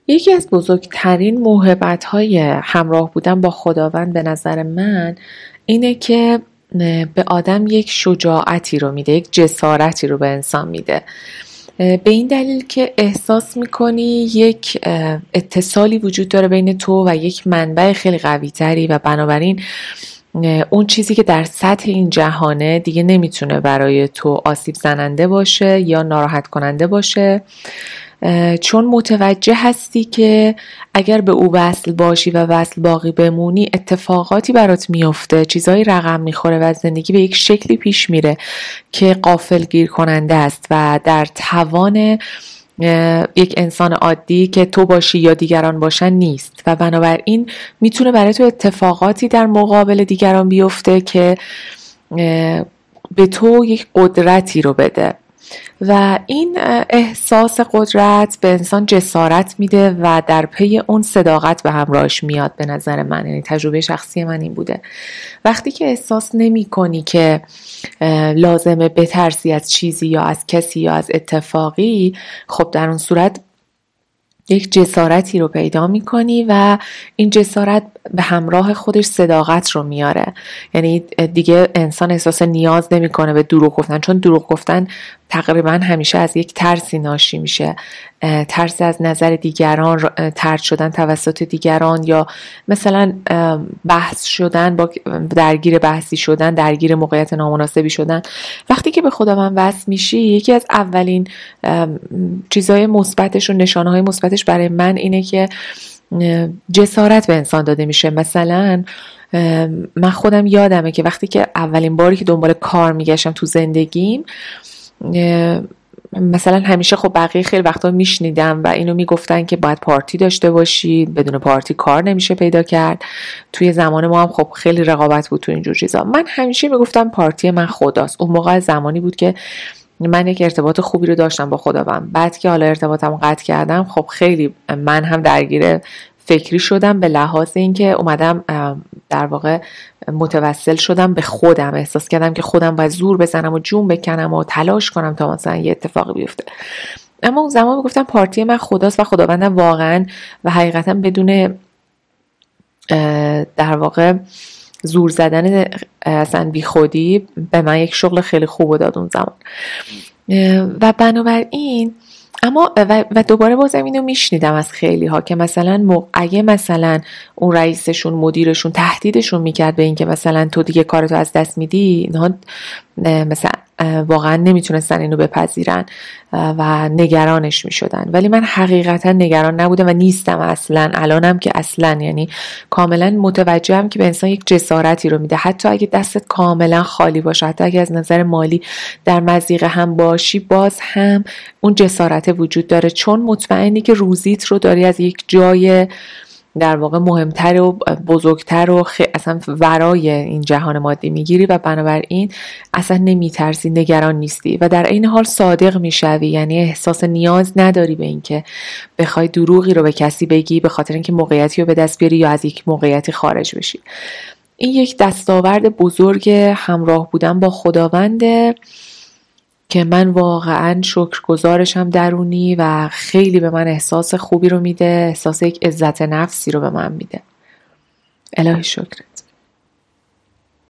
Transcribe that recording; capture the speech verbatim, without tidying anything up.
یکی از بزرگترین موهبت‌های همراه بودن با خداوند به نظر من اینه که به آدم یک شجاعتی رو میده، یک جسارتی رو به انسان میده. به این دلیل که احساس میکنی یک اتصالی وجود داره بین تو و یک منبع خیلی قوی تری و بنابراین اون چیزی که در سطح این جهانه دیگه نمیتونه برای تو آسیب زننده باشه یا ناراحت کننده باشه، چون متوجه هستی که اگر به او وصل باشی و وصل باقی بمونی اتفاقاتی برات میفته، چیزایی رقم میخوره و زندگی به یک شکلی پیش میره که غافلگیر کننده است و در توان یک انسان عادی که تو باشی یا دیگران باشن نیست و بنابراین میتونه برای تو اتفاقاتی در مقابل دیگران بیفته که به تو یک قدرتی رو بده و این احساس قدرت به انسان جسارت میده و در پی اون صداقت به همراهش میاد. به نظر من، یعنی تجربه شخصی من این بوده. وقتی که احساس نمی کنی که لازمه بترسی از چیزی یا از کسی یا از اتفاقی، خب در اون صورت یک جسارتی رو پیدا میکنی و این جسارت به همراه خودش صداقت رو میاره. یعنی دیگه انسان احساس نیاز نمیکنه به دروغ گفتن، چون دروغ گفتن تقریبا همیشه از یک ترسی ناشی میشه، ترس از نظر دیگران، طرد شدن توسط دیگران یا مثلا بحث شدن، با درگیر بحثی شدن، درگیر موقعیت نامناسبی شدن. وقتی که به خداوند وصل میشی، یکی از اولین چیزهای مثبتش و نشانه‌های مثبتش برای من اینه که جسارت به انسان داده میشه. مثلا من خودم یادمه که وقتی که اولین باری که دنبال کار میگشتم تو زندگیم، مثلا همیشه خب بقیه خیلی وقتا میشنیدم و اینو میگفتن که باید پارتی داشته باشید، بدون پارتی کار نمیشه پیدا کرد. توی زمان ما هم خب خیلی رقابت بود تو اینجور چیزا. من همیشه میگفتم پارتی من خداست. اون موقع زمانی بود که من یک ارتباط خوبی رو داشتم با خداوند. بعد که حالا ارتباطمو قطع کردم، خب خیلی من هم درگیر فکری شدم، به لحاظ اینکه اومدم در واقع متوسل شدم به خودم. احساس کردم که خودم باید زور بزنم و جون بکنم و تلاش کنم تا مثلا یه اتفاقی بیفته. اما اون زمان میگفتم پارتی من خداست و خداوندم واقعا و حقیقتا بدون در واقع زور زدن اصلا بی خودی به من یک شغل خیلی خوب داد اون زمان. و بنابراین اما و, و دوباره بازم اینو میشنیدم از خیلی ها که مثلا اگه مثلا اون رئیسشون، مدیرشون تهدیدشون میکرد به این که مثلا تو دیگه کارتو از دست میدی، اینها مثلا واقعا نمیتونستن اینو بپذیرن و نگرانش میشدن. ولی من حقیقتا نگران نبودم و نیستم اصلا، الانم که اصلا، یعنی کاملا متوجهم که به انسان یک جسارتی رو میده. حتی اگه دستت کاملا خالی باشه، حتی اگه از نظر مالی در مضیقه هم باشی، باز هم اون جسارت وجود داره، چون مطمئنی که روزیت رو داری از یک جای در واقع مهمتر و بزرگتر و خ... اصلا ورای این جهان مادی میگیری و بنابراین اصلا نمیترسی، نگران نیستی و در این حال صادق میشوی. یعنی احساس نیاز نداری به این که بخوای دروغی رو به کسی بگی به خاطر اینکه موقعیتی رو به دست بیاری یا از یک موقعیتی خارج بشی. این یک دستاورد بزرگ همراه بودن با خداونده که من واقعا شکرگزارشم درونی و خیلی به من احساس خوبی رو میده، احساس یک عزت نفسی رو به من میده. الهی شکر.